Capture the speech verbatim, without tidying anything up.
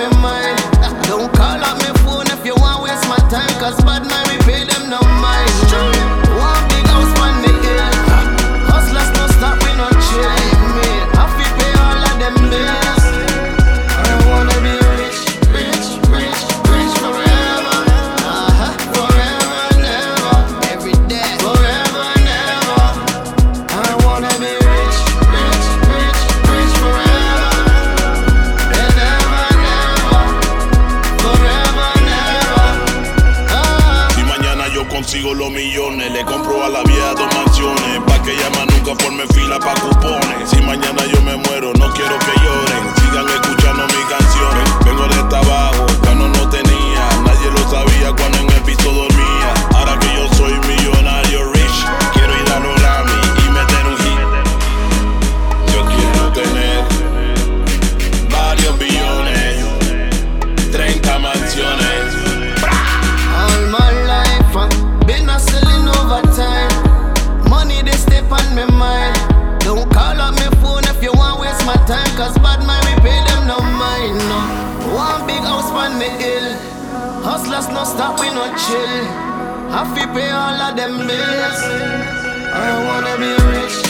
me mind. Don't call up me phone if you want waste my time, cause bad man we pay them no mind. One big house man the hill. Hustlers no stop, we no chill. I fi pay all of them bills. I wanna be rich, rich, rich, rich forever. Uh-huh. Forever and ever. Every day. Forever and ever. I wanna be rich, rich, rich, rich forever. And ever and ever. Forever and ever. Ah. Si mañana yo consigo los millones, le compro a la vieja dos mansiones, pa' que ella más nunca forme fila pa' cupones. Si mañana yo me muero, no quiero que lloren, sigan escuchando mis canciones. Vengo de trabajo, cuando no tenía, nadie lo sabía cuando en el piso dormía. Ahora que yo soy millonario rich, quiero ir a los Grammy y meter un hit. Yo quiero tener varios billones, treinta mansiones. All my life, uh, been hustling overtime. Money they step on me mind. Don't call up me phone if you want waste my time, cause bad man we pay them no mind. No. One big house on me hill. Hustlers no stop, we no chill. I fi pay all of them bills. I wanna be rich,